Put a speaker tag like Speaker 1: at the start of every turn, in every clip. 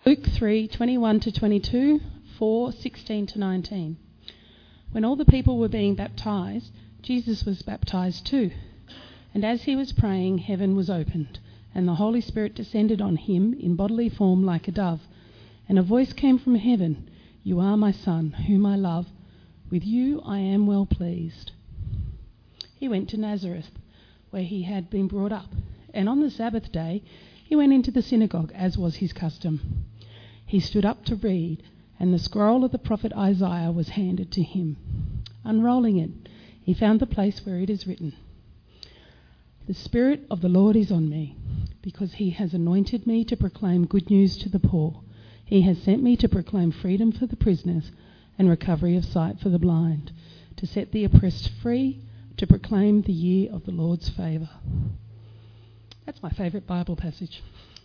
Speaker 1: Luke 3:21 to 22, 4:16 to 19. When all the people were being baptized, Jesus was baptized too. And as he was praying, heaven was opened, and the Holy Spirit descended on him in bodily form like a dove. And a voice came from heaven, "You are my Son, whom I love. With you I am well pleased." He went to Nazareth, where he had been brought up, and on the Sabbath day he went into the synagogue, as was his custom. He stood up to read, and the scroll of the prophet Isaiah was handed to him. Unrolling it, he found the place where it is written, "The Spirit of the Lord is on me, because he has anointed me to proclaim good news to the poor. He has sent me to proclaim freedom for the prisoners and recovery of sight for the blind, to set the oppressed free, to proclaim the year of the Lord's favour." That's my favourite Bible passage.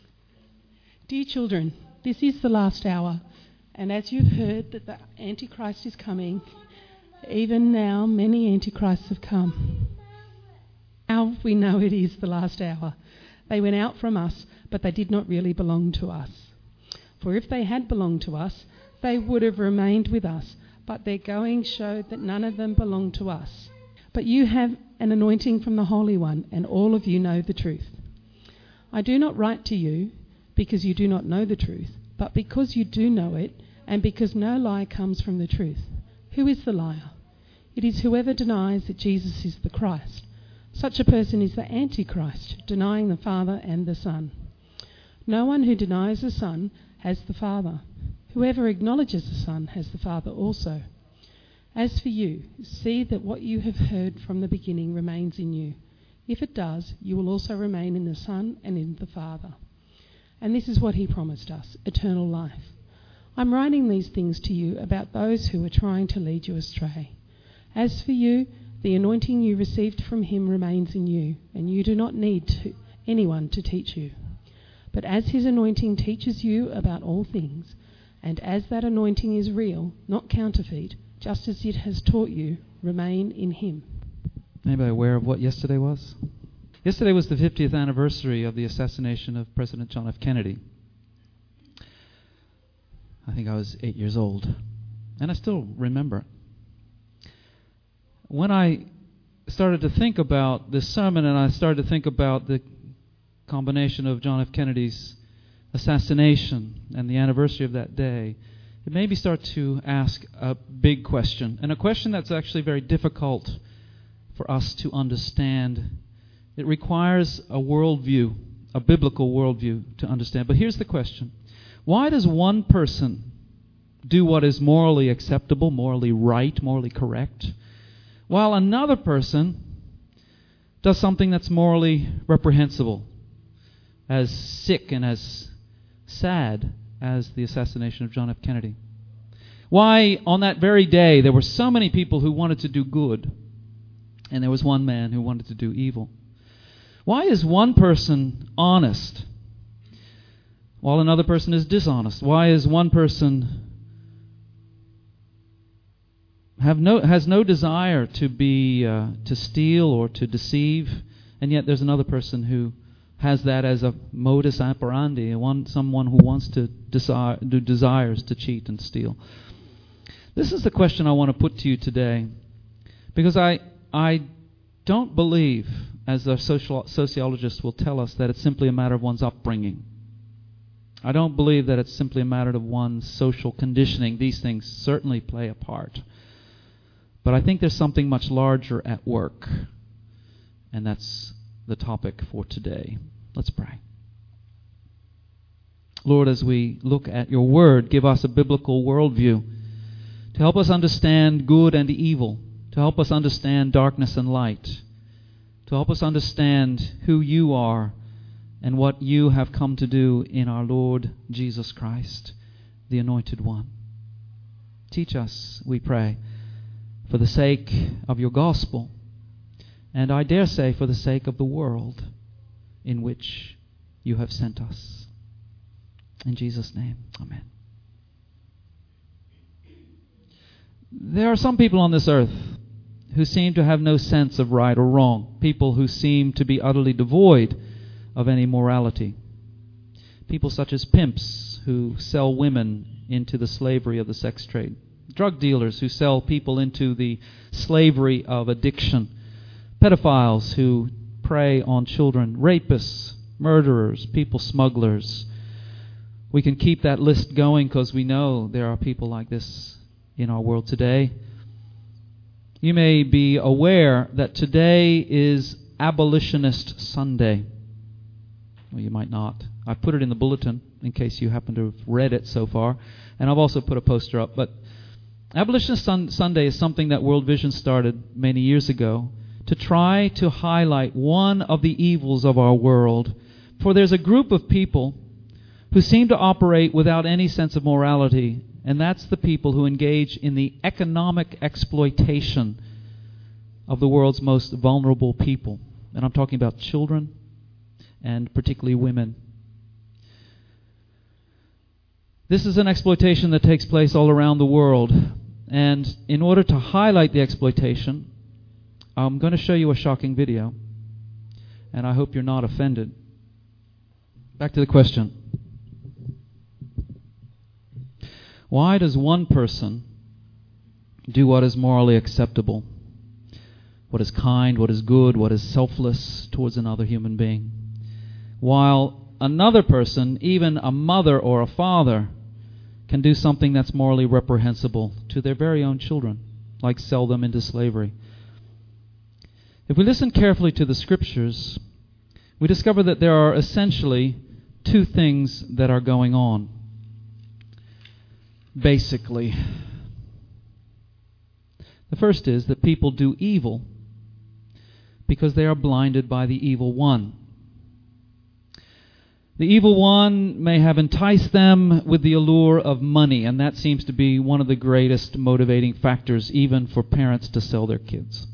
Speaker 1: Dear children, this is the last hour, and as you've heard that the Antichrist is coming, even now many Antichrists have come. Now we know it is the last hour. They went out from us, but they did not really belong to us. For if they had belonged to us, they would have remained with us, but their going showed that none of them belonged to us. But you have an anointing from the Holy One, and all of you know the truth. I do not write to you because you do not know the truth, but because you do know it, and because no lie comes from the truth. Who is the liar? It is whoever denies that Jesus is the Christ. Such a person is the Antichrist, denying the Father and the Son. No one who denies the Son has the Father. Whoever acknowledges the Son has the Father also. As for you, see that what you have heard from the beginning remains in you. If it does, you will also remain in the Son and in the Father. And this is what he promised us, eternal life. I'm writing these things to you about those who are trying to lead you astray. As for you, the anointing you received from him remains in you, and you do not need anyone to teach you. But as his anointing teaches you about all things, and as that anointing is real, not counterfeit, just as it has taught you, remain in him.
Speaker 2: Anybody aware of what yesterday was? Yesterday was the 50th anniversary of the assassination of President John F. Kennedy. I think I was 8 years old, and I still remember it. When I started to think about this sermon, and I started to think about the combination of John F. Kennedy's assassination and the anniversary of that day, it made me start to ask a big question, and a question that's actually very difficult for us to understand. It requires a worldview, a biblical worldview to understand. But here's the question. Why does one person do what is morally acceptable, morally right, morally correct, while another person does something that's morally reprehensible, as sick and as sad as the assassination of John F. Kennedy? Why, on that very day, there were so many people who wanted to do good, and there was one man who wanted to do evil? Why is one person honest while another person is dishonest? Why is one person has no desire to steal or to deceive, and yet there's another person who has that as a modus operandi, someone who wants to desires to cheat and steal? This is the question I want to put to you today, because I don't believe, as our sociologists will tell us, that it's simply a matter of one's upbringing. I don't believe that it's simply a matter of one's social conditioning. These things certainly play a part. But I think there's something much larger at work, and that's the topic for today. Let's pray. Lord, as we look at your word, give us a biblical worldview to help us understand good and evil, to help us understand darkness and light, to help us understand who you are and what you have come to do in our Lord Jesus Christ, the Anointed One. Teach us, we pray, for the sake of your gospel, and I dare say for the sake of the world in which you have sent us. In Jesus' name, amen. There are some people on this earth who seem to have no sense of right or wrong, people who seem to be utterly devoid of any morality. People such as pimps who sell women into the slavery of the sex trade, drug dealers who sell people into the slavery of addiction, pedophiles who prey on children, rapists, murderers, people smugglers. We can keep that list going because we know there are people like this in our world today. You may be aware that today is Abolitionist Sunday. Well, you might not. I put it in the bulletin in case you happen to have read it so far. And I've also put a poster up. But Abolitionist Sunday is something that World Vision started many years ago to try to highlight one of the evils of our world. For there's a group of people who seem to operate without any sense of morality, and that's the people who engage in the economic exploitation of the world's most vulnerable people. And I'm talking about children and particularly women. This is an exploitation that takes place all around the world. And in order to highlight the exploitation, I'm going to show you a shocking video. And I hope you're not offended. Back to the question. Why does one person do what is morally acceptable, what is kind, what is good, what is selfless towards another human being, while another person, even a mother or a father, can do something that's morally reprehensible to their very own children, like sell them into slavery? If we listen carefully to the Scriptures, we discover that there are essentially two things that are going on. Basically, the first is that people do evil because they are blinded by the evil one. The evil one may have enticed them with the allure of money, and that seems to be one of the greatest motivating factors even for parents to sell their kids.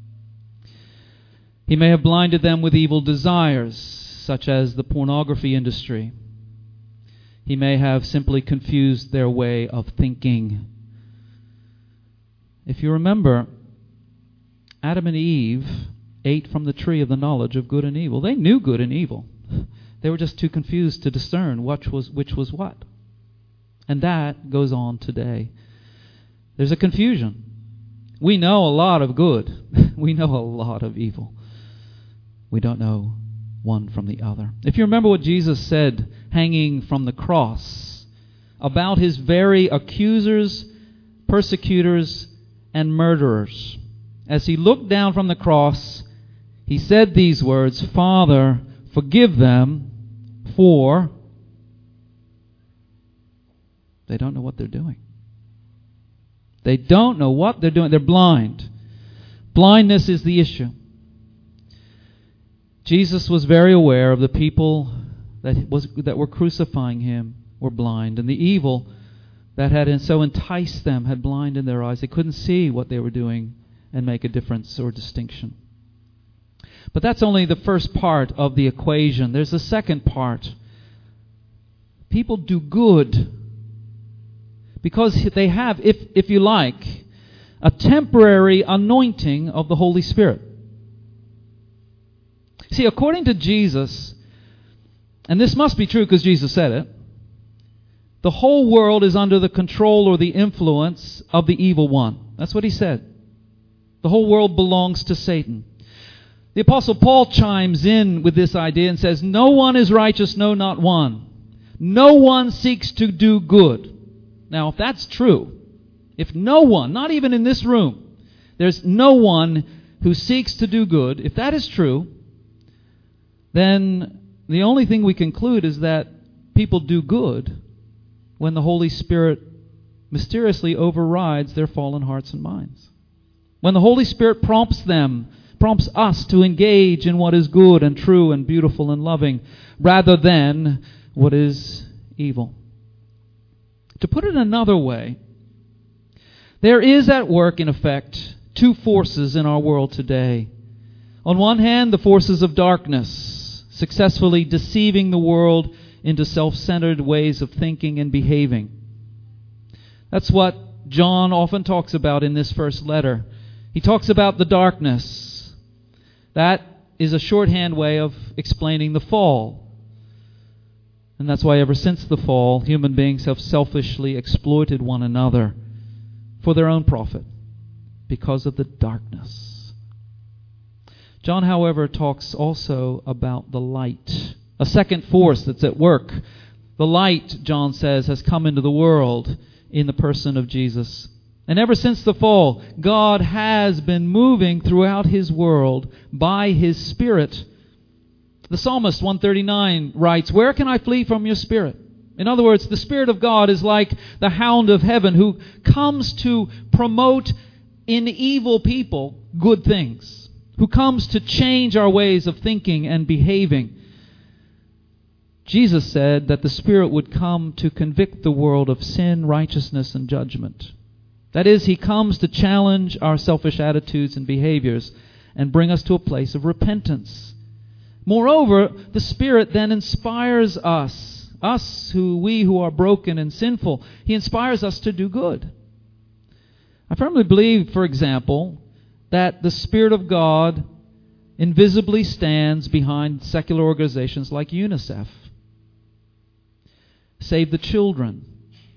Speaker 2: He may have blinded them with evil desires, such as the pornography industry. He may have simply confused their way of thinking. If you remember, Adam and Eve ate from the tree of the knowledge of good and evil. They knew good and evil. They were just too confused to discern which was what. And that goes on today. There's a confusion. We know a lot of good. We know a lot of evil. We don't know one from the other. If you remember what Jesus said hanging from the cross about his very accusers, persecutors, and murderers. As he looked down from the cross, he said these words, "Father, forgive them, for they don't know what they're doing." They don't know what they're doing. They're blind. Blindness is the issue. Jesus was very aware of the people that were crucifying him were blind, and the evil that had so enticed them had blinded their eyes. They couldn't see what they were doing and make a difference or distinction. But that's only the first part of the equation. There's a second part. People do good because they have, if you like, a temporary anointing of the Holy Spirit. See, according to Jesus, and this must be true because Jesus said it, the whole world is under the control or the influence of the evil one. That's what he said. The whole world belongs to Satan. The Apostle Paul chimes in with this idea and says, "No one is righteous, no, not one. No one seeks to do good." Now, if that's true, if no one, not even in this room, there's no one who seeks to do good, if that is true, then the only thing we conclude is that people do good when the Holy Spirit mysteriously overrides their fallen hearts and minds. When the Holy Spirit prompts us to engage in what is good and true and beautiful and loving, rather than what is evil. To put it another way, there is at work, in effect, two forces in our world today. On one hand, the forces of darkness, successfully deceiving the world into self-centered ways of thinking and behaving. That's what John often talks about in this first letter. He talks about the darkness. That is a shorthand way of explaining the fall. And that's why ever since the fall, human beings have selfishly exploited one another for their own profit because of the darkness. John, however, talks also about the light, a second force that's at work. The light, John says, has come into the world in the person of Jesus. And ever since the fall, God has been moving throughout His world by His Spirit. The psalmist 139 writes, "Where can I flee from your Spirit?" In other words, the Spirit of God is like the hound of heaven who comes to promote in evil people good things, who comes to change our ways of thinking and behaving. Jesus said that the Spirit would come to convict the world of sin, righteousness, and judgment. That is, He comes to challenge our selfish attitudes and behaviors and bring us to a place of repentance. Moreover, the Spirit then inspires us who are broken and sinful. He inspires us to do good. I firmly believe, for example, that the Spirit of God invisibly stands behind secular organizations like UNICEF, Save the Children,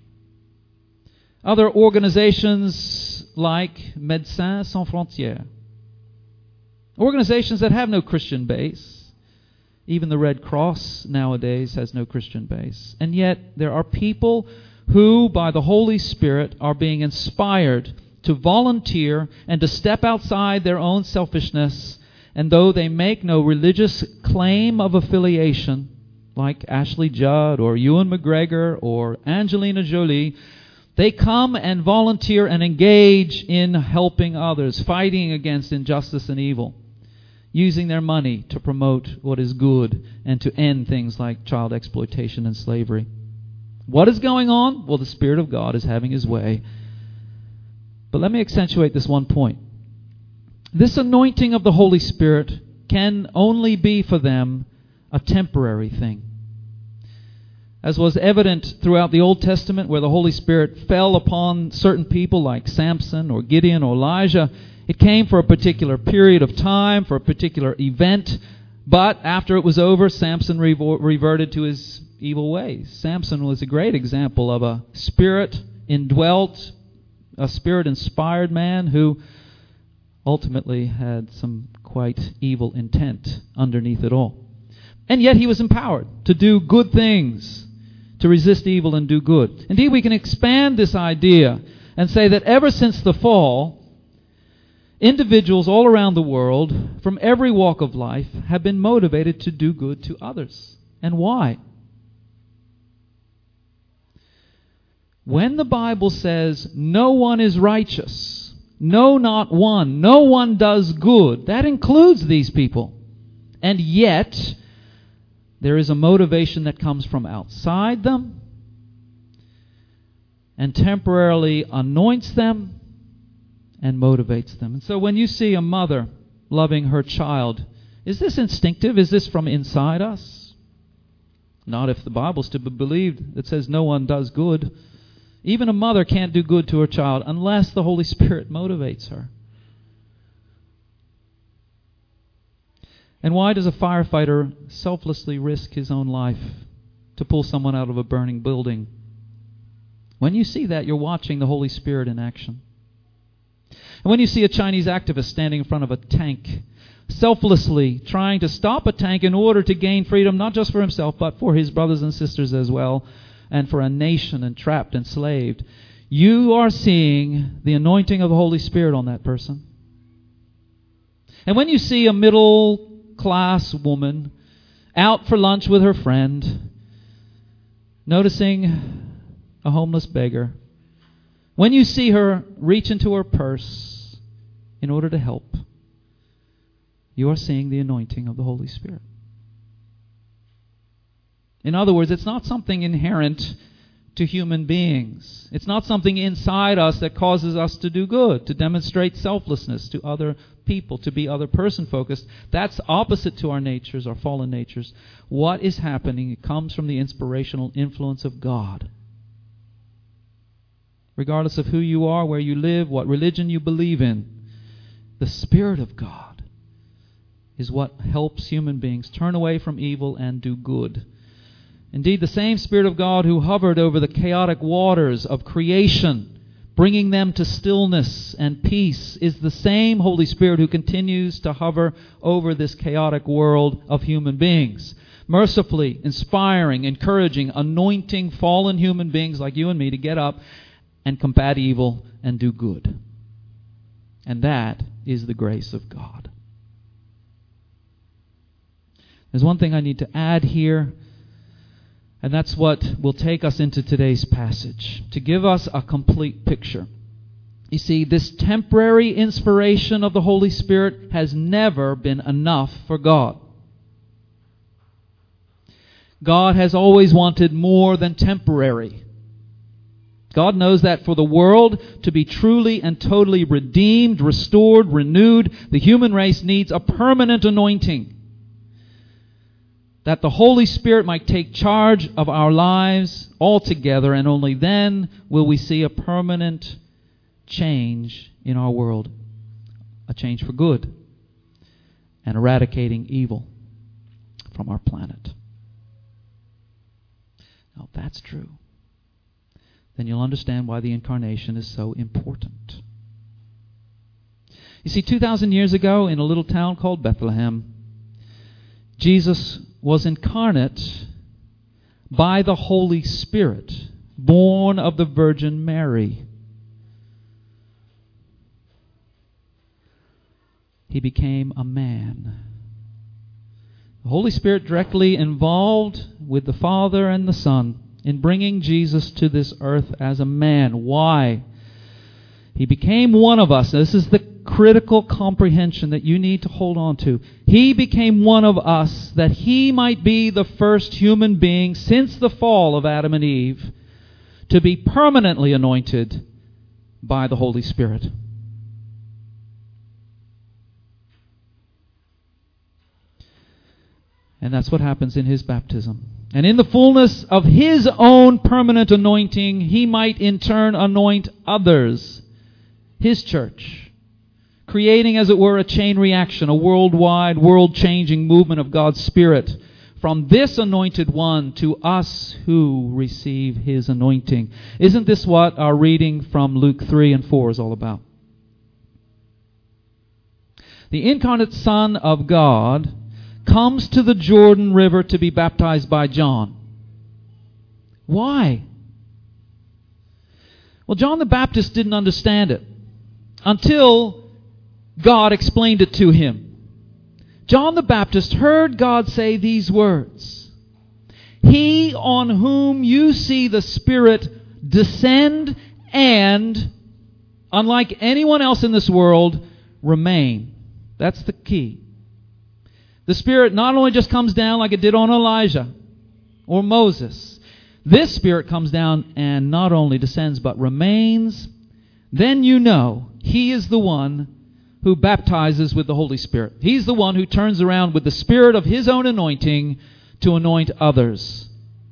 Speaker 2: other organizations like Médecins Sans Frontières, organizations that have no Christian base. Even the Red Cross nowadays has no Christian base. And yet there are people who, by the Holy Spirit, are being inspired to volunteer and to step outside their own selfishness. And though they make no religious claim of affiliation, like Ashley Judd or Ewan McGregor or Angelina Jolie, they come and volunteer and engage in helping others, fighting against injustice and evil, using their money to promote what is good and to end things like child exploitation and slavery. What is going on? Well, the Spirit of God is having His way. But let me accentuate this one point. This anointing of the Holy Spirit can only be for them a temporary thing. As was evident throughout the Old Testament, where the Holy Spirit fell upon certain people like Samson or Gideon or Elijah, it came for a particular period of time, for a particular event, but after it was over, Samson reverted to his evil ways. Samson was a great example of a Spirit-indwelt, a Spirit-inspired man who ultimately had some quite evil intent underneath it all. And yet he was empowered to do good things, to resist evil and do good. Indeed, we can expand this idea and say that ever since the fall, individuals all around the world, from every walk of life, have been motivated to do good to others. And why? When the Bible says, no one is righteous, no, not one, no one does good, that includes these people. And yet, there is a motivation that comes from outside them and temporarily anoints them and motivates them. And so when you see a mother loving her child, is this instinctive? Is this from inside us? Not if the Bible's to be believed. It says no one does good. Even a mother can't do good to her child unless the Holy Spirit motivates her. And why does a firefighter selflessly risk his own life to pull someone out of a burning building? When you see that, you're watching the Holy Spirit in action. And when you see a Chinese activist standing in front of a tank, selflessly trying to stop a tank in order to gain freedom, not just for himself, but for his brothers and sisters as well, and for a nation entrapped, enslaved, you are seeing the anointing of the Holy Spirit on that person. And when you see a middle-class woman out for lunch with her friend, noticing a homeless beggar, when you see her reach into her purse in order to help, you are seeing the anointing of the Holy Spirit. In other words, it's not something inherent to human beings. It's not something inside us that causes us to do good, to demonstrate selflessness to other people, to be other person-focused. That's opposite to our natures, our fallen natures. What is happening? It comes from the inspirational influence of God. Regardless of who you are, where you live, what religion you believe in, the Spirit of God is what helps human beings turn away from evil and do good. Indeed, the same Spirit of God who hovered over the chaotic waters of creation, bringing them to stillness and peace, is the same Holy Spirit who continues to hover over this chaotic world of human beings, mercifully inspiring, encouraging, anointing fallen human beings like you and me to get up and combat evil and do good. And that is the grace of God. There's one thing I need to add here, and that's what will take us into today's passage, to give us a complete picture. You see, this temporary inspiration of the Holy Spirit has never been enough for God. God has always wanted more than temporary. God knows that for the world to be truly and totally redeemed, restored, renewed, the human race needs a permanent anointing. That the Holy Spirit might take charge of our lives altogether, and only then will we see a permanent change in our world. A change for good, and eradicating evil from our planet. Now, if that's true, then you'll understand why the Incarnation is so important. You see, 2,000 years ago, in a little town called Bethlehem, Jesus was incarnate by the Holy Spirit, born of the Virgin Mary. He became a man. The Holy Spirit directly involved with the Father and the Son in bringing Jesus to this earth as a man. Why? He became one of us. This is the critical comprehension that you need to hold on to. He became one of us that He might be the first human being since the fall of Adam and Eve to be permanently anointed by the Holy Spirit. And that's what happens in His baptism. And in the fullness of His own permanent anointing, He might in turn anoint others, His church, creating, as it were, a chain reaction, a worldwide, world-changing movement of God's Spirit from this anointed one to us who receive His anointing. Isn't this what our reading from Luke 3 and 4 is all about? The incarnate Son of God comes to the Jordan River to be baptized by John. Why? Well, John the Baptist didn't understand it until God explained it to him. John the Baptist heard God say these words: He on whom you see the Spirit descend and, unlike anyone else in this world, remain. That's the key. The Spirit not only just comes down like it did on Elijah or Moses. This Spirit comes down and not only descends but remains. Then you know He is the one who baptizes with the Holy Spirit. He's the one who turns around with the Spirit of His own anointing to anoint others.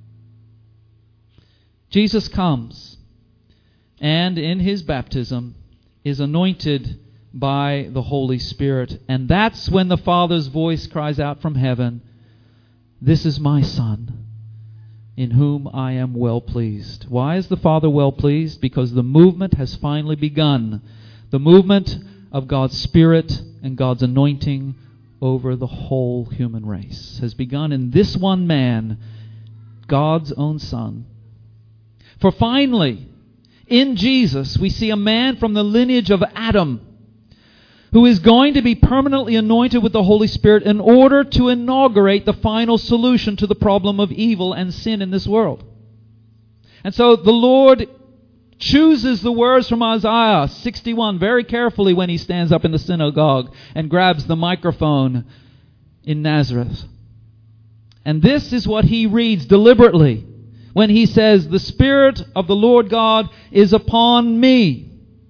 Speaker 2: Jesus comes and in His baptism is anointed by the Holy Spirit. And that's when the Father's voice cries out from heaven, "This is my Son, in whom I am well pleased." Why is the Father well pleased? Because the movement has finally begun. The movement of God's Spirit and God's anointing over the whole human race has begun in this one man, God's own Son. For finally, in Jesus, we see a man from the lineage of Adam who is going to be permanently anointed with the Holy Spirit in order to inaugurate the final solution to the problem of evil and sin in this world. And so the Lord chooses the words from Isaiah 61 very carefully when He stands up in the synagogue and grabs the microphone in Nazareth. And this is what He reads deliberately when He says, "The Spirit of the Lord God is upon me,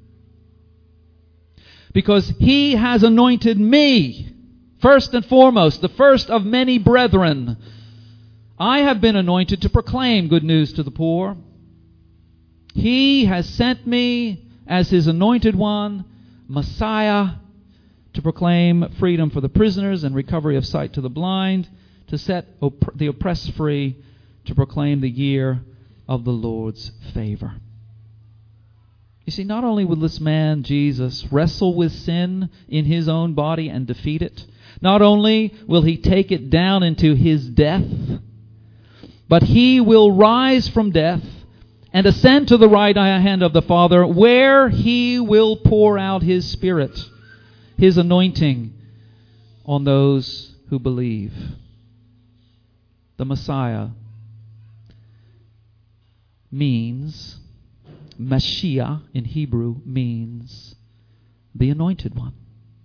Speaker 2: because He has anointed me, first and foremost, the first of many brethren. I have been anointed to proclaim good news to the poor. He has sent me as His anointed one, Messiah, to proclaim freedom for the prisoners and recovery of sight to the blind, to set the oppressed free, to proclaim the year of the Lord's favor. You see, not only will this man, Jesus, wrestle with sin in his own body and defeat it, not only will he take it down into his death, but he will rise from death and ascend to the right hand of the Father, where he will pour out his Spirit, his anointing, on those who believe. The Messiah means, Mashiach in Hebrew means the Anointed One.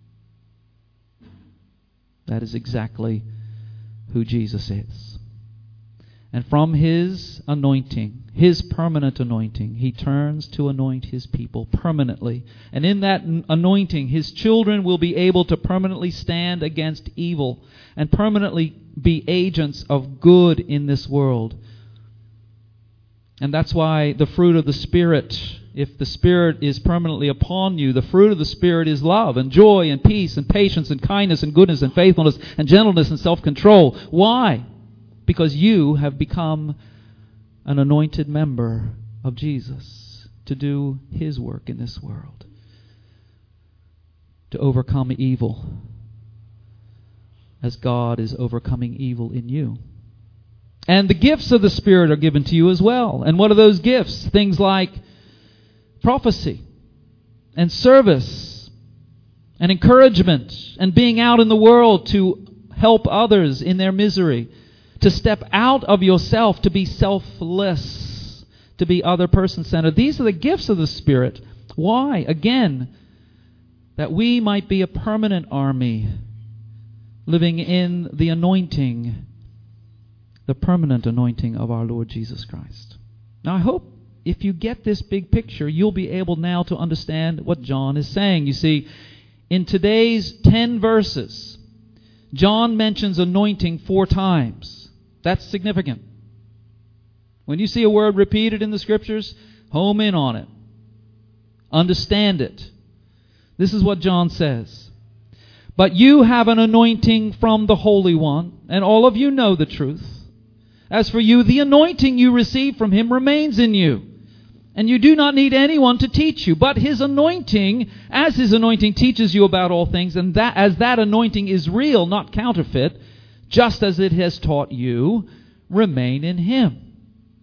Speaker 2: That is exactly who Jesus is. And from his anointing, his permanent anointing, he turns to anoint his people permanently. And in that anointing, his children will be able to permanently stand against evil and permanently be agents of good in this world. And that's why the fruit of the Spirit, if the Spirit is permanently upon you, the fruit of the Spirit is love and joy and peace and patience and kindness and goodness and faithfulness and gentleness and self-control. Why? Because you have become an anointed member of Jesus to do his work in this world, to overcome evil as God is overcoming evil in you. And the gifts of the Spirit are given to you as well. And what are those gifts? Things like prophecy and service and encouragement and being out in the world to help others in their misery, to step out of yourself, to be selfless, to be other person-centered. These are the gifts of the Spirit. Why? Again, that we might be a permanent army living in the anointing, the permanent anointing of our Lord Jesus Christ. Now, I hope if you get this big picture, you'll be able now to understand what John is saying. You see, in today's 10 verses, John mentions anointing 4 times. That's significant. When you see a word repeated in the Scriptures, home in on it. Understand it. This is what John says. But you have an anointing from the Holy One, and all of you know the truth. As for you, the anointing you receive from him remains in you. And you do not need anyone to teach you. But his anointing, as his anointing teaches you about all things, and that as that anointing is real, not counterfeit, just as it has taught you, remain in him.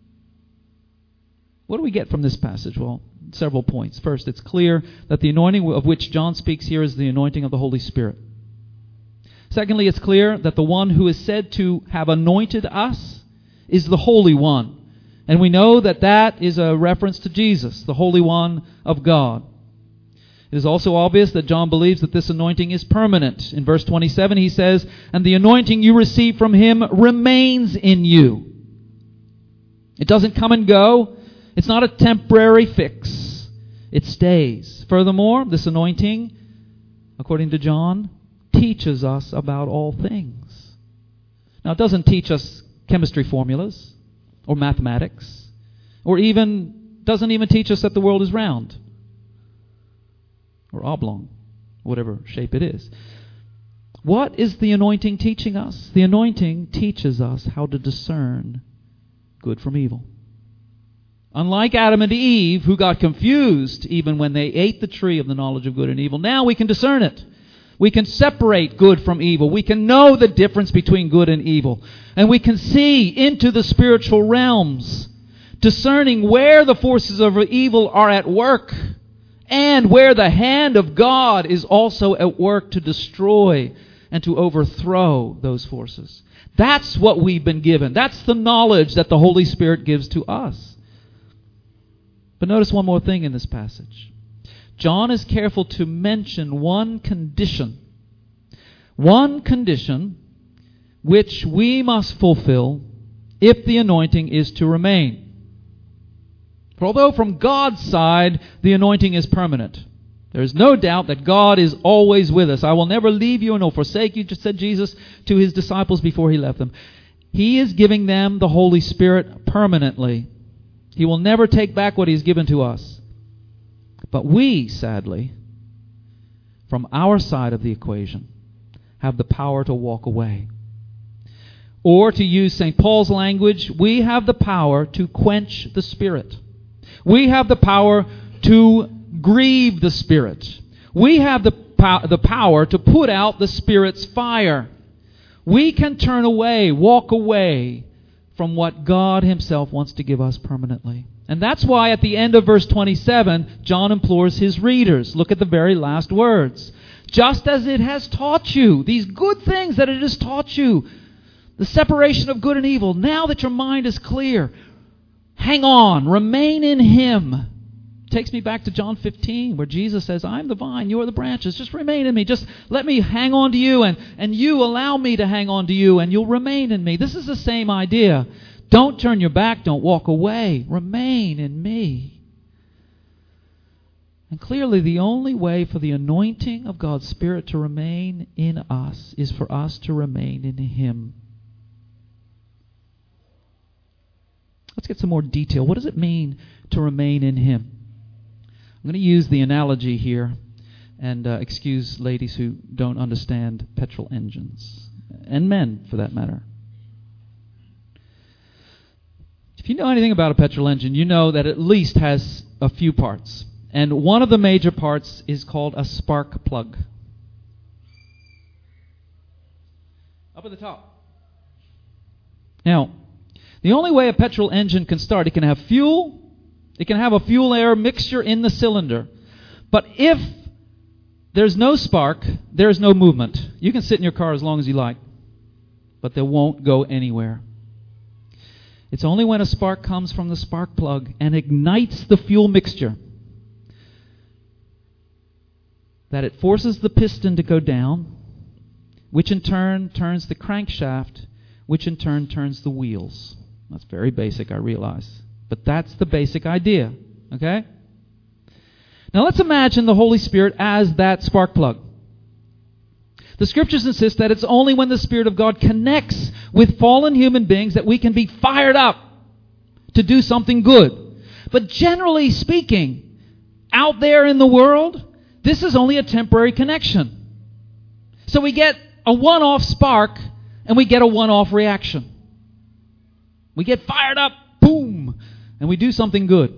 Speaker 2: What do we get from this passage? Well, several points. First, it's clear that the anointing of which John speaks here is the anointing of the Holy Spirit. Secondly, it's clear that the one who is said to have anointed us is the Holy One. And we know that that is a reference to Jesus, the Holy One of God. It is also obvious that John believes that this anointing is permanent. In verse 27 he says, "And the anointing you receive from him remains in you." It doesn't come and go. It's not a temporary fix. It stays. Furthermore, this anointing, according to John, teaches us about all things. Now, it doesn't teach us chemistry formulas or mathematics, or doesn't even teach us that the world is round or oblong, whatever shape it is. What is the anointing teaching us? The anointing teaches us how to discern good from evil. Unlike Adam and Eve, who got confused even when they ate the tree of the knowledge of good and evil, now we can discern it. We can separate good from evil. We can know the difference between good and evil. And we can see into the spiritual realms, discerning where the forces of evil are at work and where the hand of God is also at work to destroy and to overthrow those forces. That's what we've been given. That's the knowledge that the Holy Spirit gives to us. But notice one more thing in this passage. John is careful to mention one condition which we must fulfill if the anointing is to remain. For although from God's side the anointing is permanent, there is no doubt that God is always with us. "I will never leave you nor forsake you," just said Jesus to his disciples before he left them. He is giving them the Holy Spirit permanently. He will never take back what he's given to us. But we, sadly, from our side of the equation, have the power to walk away. Or to use St. Paul's language, we have the power to quench the Spirit. We have the power to grieve the Spirit. We have the power to put out the Spirit's fire. We can turn away, walk away from what God Himself wants to give us permanently. And that's why at the end of verse 27, John implores his readers. Look at the very last words. Just as it has taught you, these good things that it has taught you, the separation of good and evil, now that your mind is clear, hang on, remain in Him. Takes me back to John 15, where Jesus says, I'm the vine, you are the branches. Just remain in me. Just let me hang on to you, and you allow me to hang on to you, and you'll remain in me. This is the same idea. Don't turn your back. Don't walk away. Remain in me. And clearly, the only way for the anointing of God's Spirit to remain in us is for us to remain in Him. Let's get some more detail. What does it mean to remain in Him? I'm going to use the analogy here, and excuse ladies who don't understand petrol engines, and men for that matter. If you know anything about a petrol engine, you know that it at least has a few parts. And one of the major parts is called a spark plug. Up at the top. Now, the only way a petrol engine can start, it can have fuel, it can have a fuel-air mixture in the cylinder. But if there's no spark, there's no movement. You can sit in your car as long as you like, but they won't go anywhere. It's only when a spark comes from the spark plug and ignites the fuel mixture that it forces the piston to go down, which in turn turns the crankshaft, which in turn turns the wheels. That's very basic, I realize. But that's the basic idea. Okay? Now let's imagine the Holy Spirit as that spark plug. The Scriptures insist that it's only when the Spirit of God connects with fallen human beings that we can be fired up to do something good. But generally speaking, out there in the world, this is only a temporary connection. So we get a one-off spark and we get a one-off reaction. We get fired up, boom, and we do something good.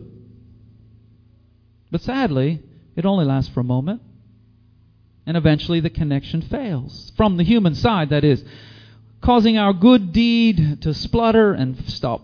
Speaker 2: But sadly, it only lasts for a moment. And eventually the connection fails. From the human side, that is. Causing our good deed to splutter and stop.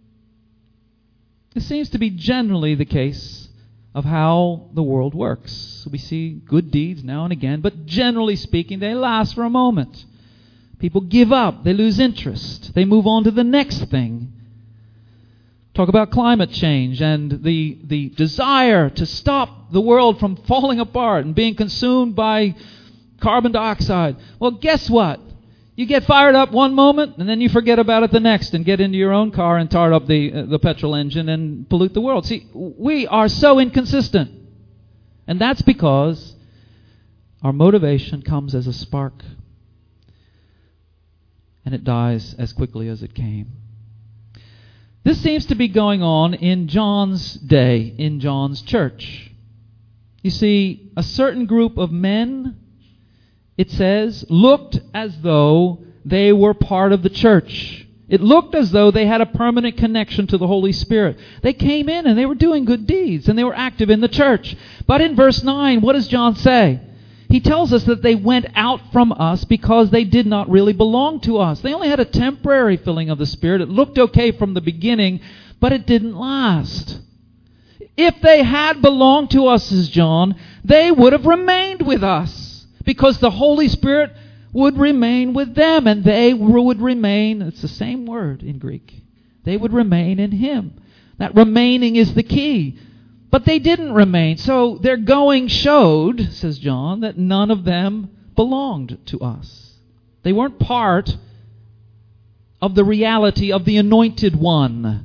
Speaker 2: This seems to be generally the case of how the world works. We see good deeds now and again, but generally speaking, they last for a moment. People give up. They lose interest. They move on to the next thing. Talk about climate change and the desire to stop the world from falling apart and being consumed by carbon dioxide. Well, guess what? You get fired up one moment and then you forget about it the next and get into your own car and tar up the petrol engine and pollute the world. See, we are so inconsistent. And that's because our motivation comes as a spark and it dies as quickly as it came. This seems to be going on in John's day, in John's church. You see, a certain group of men, it says, looked as though they were part of the church. It looked as though they had a permanent connection to the Holy Spirit. They came in and they were doing good deeds and they were active in the church. But in verse 9, what does John say? He tells us that they went out from us because they did not really belong to us. They only had a temporary filling of the Spirit. It looked okay from the beginning, but it didn't last. If they had belonged to us, says John, they would have remained with us because the Holy Spirit would remain with them and they would remain, it's the same word in Greek, they would remain in Him. That remaining is the key. But they didn't remain. So their going showed, says John, that none of them belonged to us. They weren't part of the reality of the Anointed One.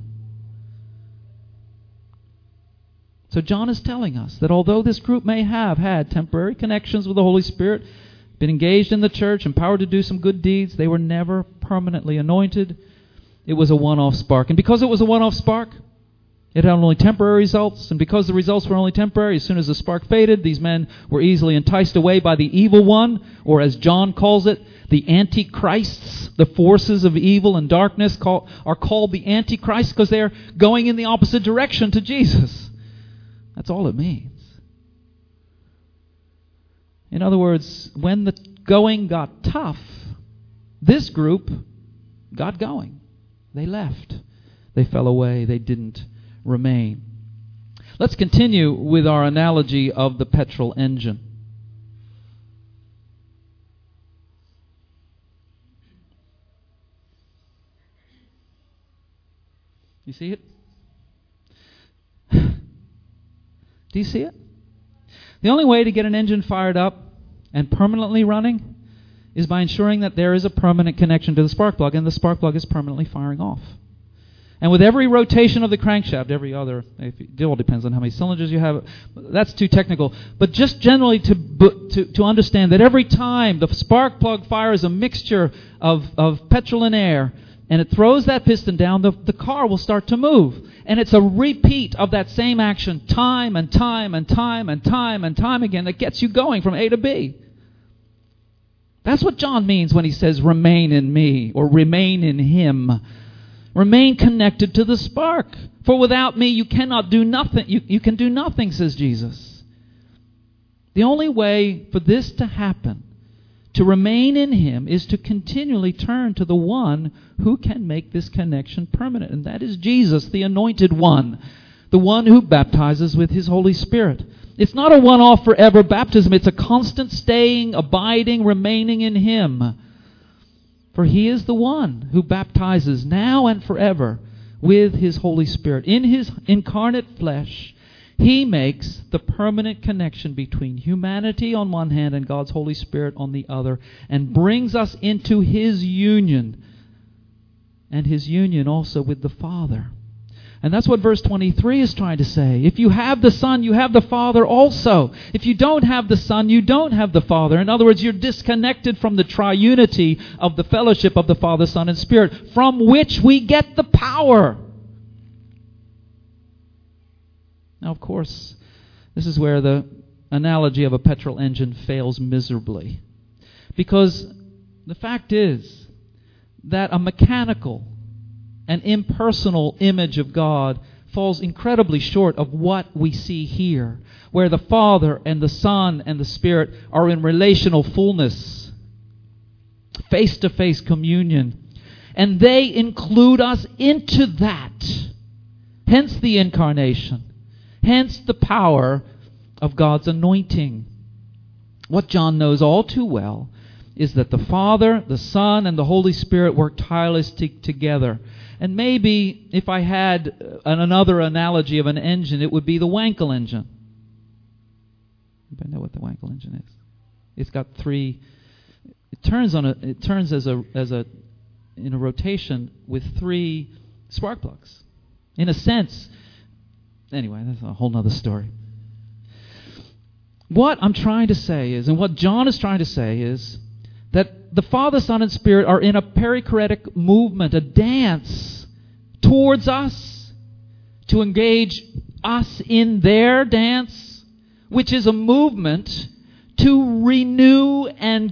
Speaker 2: So John is telling us that although this group may have had temporary connections with the Holy Spirit, been engaged in the church, empowered to do some good deeds, they were never permanently anointed. It was a one-off spark. And because it was a one-off spark, it had only temporary results, and because the results were only temporary, as soon as the spark faded, these men were easily enticed away by the evil one, or as John calls it, The antichrists, the forces of evil and darkness, are called the antichrists because they're going in the opposite direction to Jesus. That's all it means. In other words, when the going got tough, this group got going. They left. They fell away. They didn't remain. Let's continue with our analogy of the petrol engine. You see it? Do you see it? The only way to get an engine fired up and permanently running is by ensuring that there is a permanent connection to the spark plug, and the spark plug is permanently firing off. And with every rotation of the crankshaft, it all depends on how many cylinders you have. That's too technical. But just generally to understand that every time the spark plug fires a mixture of petrol and air, and it throws that piston down, the car will start to move. And it's a repeat of that same action time and time and time and time and time again that gets you going from A to B. That's what John means when he says, remain in me, or remain in him. Remain connected to the spark. For without me you cannot do nothing. You can do nothing, says Jesus. The only way for this to happen, to remain in him, is to continually turn to the one who can make this connection permanent. And that is Jesus, the anointed one. The one who baptizes with his Holy Spirit. It's not a one-off forever baptism. It's a constant staying, abiding, remaining in him. For he is the one who baptizes now and forever with his Holy Spirit. In his incarnate flesh, he makes the permanent connection between humanity on one hand and God's Holy Spirit on the other, and brings us into his union, and his union also with the Father. And that's what verse 23 is trying to say. If you have the Son, you have the Father also. If you don't have the Son, you don't have the Father. In other words, you're disconnected from the triunity of the fellowship of the Father, Son, and Spirit, from which we get the power. Now, of course, this is where the analogy of a petrol engine fails miserably. Because the fact is that a mechanical, an impersonal image of God falls incredibly short of what we see here, where the Father and the Son and the Spirit are in relational fullness, face-to-face communion, and they include us into that. Hence the incarnation, hence the power of God's anointing. What John knows all too well is that the Father, the Son, and the Holy Spirit work tirelessly together. And maybe if I had another analogy of an engine, it would be the Wankel engine. Anybody know what the Wankel engine is? It's got three. It turns in a rotation with three spark plugs. In a sense, anyway, that's a whole other story. What I'm trying to say is, and what John is trying to say is, that the Father, Son, and Spirit are in a perichoretic movement, a dance towards us, to engage us in their dance, which is a movement to renew and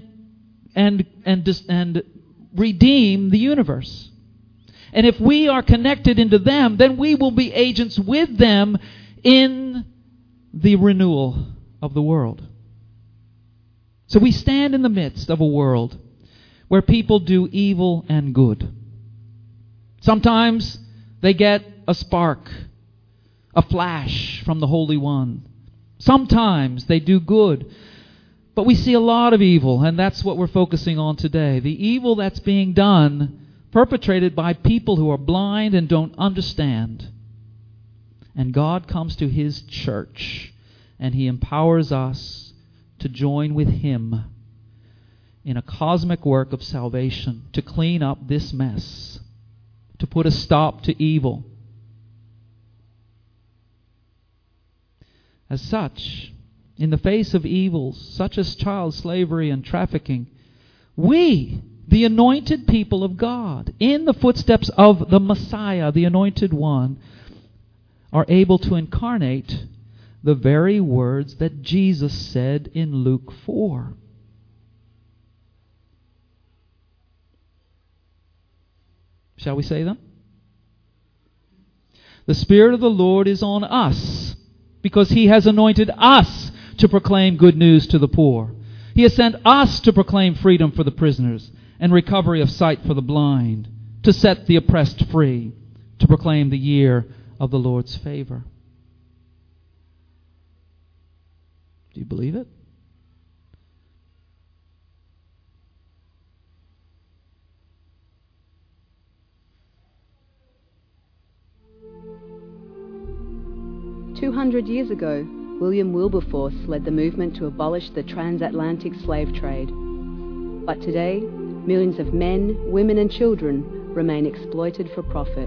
Speaker 2: redeem the universe. And if we are connected into them, then we will be agents with them in the renewal of the world. So we stand in the midst of a world where people do evil and good. Sometimes they get a spark, a flash from the Holy One. Sometimes they do good. But we see a lot of evil, and that's what we're focusing on today. The evil that's being done, perpetrated by people who are blind and don't understand. And God comes to his church, and he empowers us to join with him in a cosmic work of salvation, to clean up this mess, to put a stop to evil. As such, in the face of evils such as child slavery and trafficking, we, the anointed people of God, in the footsteps of the Messiah, the anointed one, are able to incarnate the very words that Jesus said in Luke 4. Shall we say them? The Spirit of the Lord is on us, because He has anointed us to proclaim good news to the poor. He has sent us to proclaim freedom for the prisoners and recovery of sight for the blind, to set the oppressed free, to proclaim the year of the Lord's favor. Do you believe it?
Speaker 3: "200 years ago, William Wilberforce led the movement to abolish the transatlantic slave trade. But today, millions of men, women and children remain exploited for profit.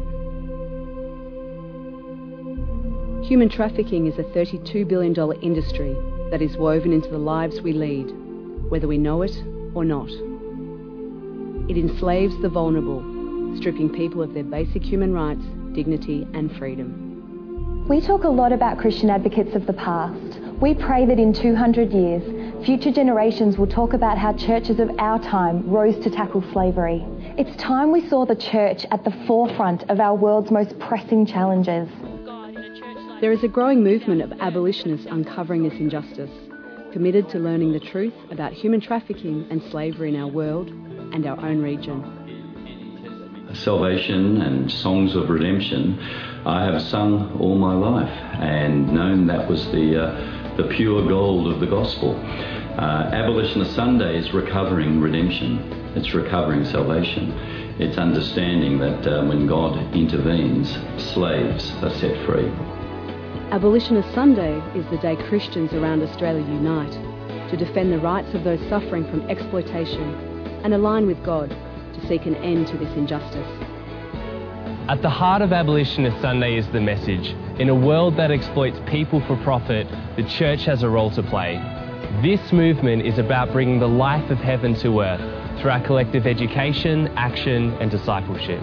Speaker 3: Human trafficking is a $32 billion industry that is woven into the lives we lead, whether we know it or not. It enslaves the vulnerable, stripping people of their basic human rights, dignity and freedom.
Speaker 4: We talk a lot about Christian advocates of the past. We pray that in 200 years, future generations will talk about how churches of our time rose to tackle slavery. It's time we saw the church at the forefront of our world's most pressing challenges.
Speaker 3: There is a growing movement of abolitionists uncovering this injustice, committed to learning the truth about human trafficking and slavery in our world and our own region.
Speaker 5: Salvation and songs of redemption I have sung all my life and known that was the pure gold of the gospel. Abolitionist Sunday is recovering redemption. It's recovering salvation. It's understanding that when God intervenes, slaves are set free.
Speaker 3: Abolitionist Sunday is the day Christians around Australia unite to defend the rights of those suffering from exploitation and align with God to seek an end to this injustice.
Speaker 6: At the heart of Abolitionist Sunday is the message: in a world that exploits people for profit, the church has a role to play. This movement is about bringing the life of heaven to earth through our collective education, action and discipleship.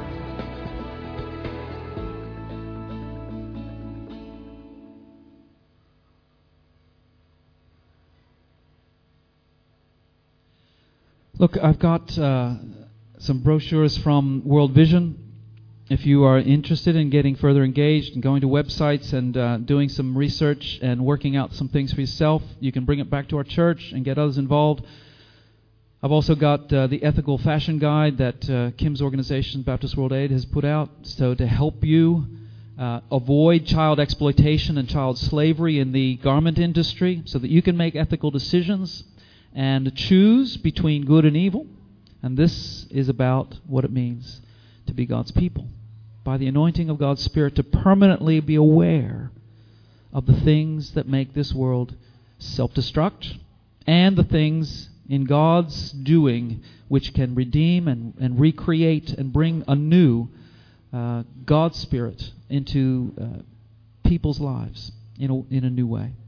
Speaker 2: Look, I've got some brochures from World Vision. If you are interested in getting further engaged and going to websites and doing some research and working out some things for yourself, you can bring it back to our church and get others involved. I've also got the Ethical Fashion Guide that Kim's organization, Baptist World Aid, has put out, so to help you avoid child exploitation and child slavery in the garment industry, so that you can make ethical decisions and choose between good and evil. And this is about what it means to be God's people, by the anointing of God's Spirit, to permanently be aware of the things that make this world self-destruct and the things in God's doing which can redeem and recreate and bring anew God's Spirit into people's lives in a new way.